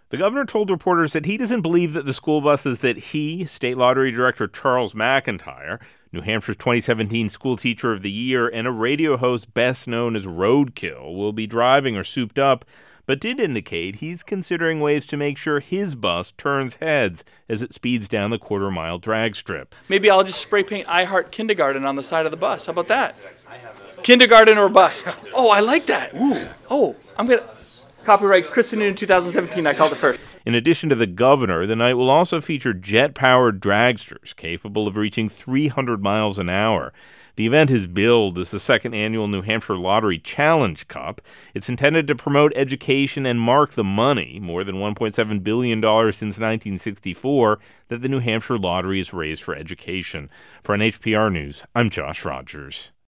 The governor told reporters that he doesn't believe that the school buses that he, State Lottery Director Charles McIntyre, New Hampshire's 2017 School Teacher of the Year, and a radio host best known as Roadkill will be driving are souped up, but did indicate he's considering ways to make sure his bus turns heads as it speeds down the quarter-mile drag strip. Maybe I'll just spray paint I Heart Kindergarten on the side of the bus. How about that? Kindergarten or bust. Oh, I like that. Ooh. Oh, I'm going to... Copyright Kristen Noon 2017. I called it first. In addition to the governor, the night will also feature jet-powered dragsters capable of reaching 300 miles an hour. The event is billed as the second annual New Hampshire Lottery Challenge Cup. It's intended to promote education and mark the money, more than $1.7 billion since 1964, that the New Hampshire Lottery has raised for education. For NHPR News, I'm Josh Rogers.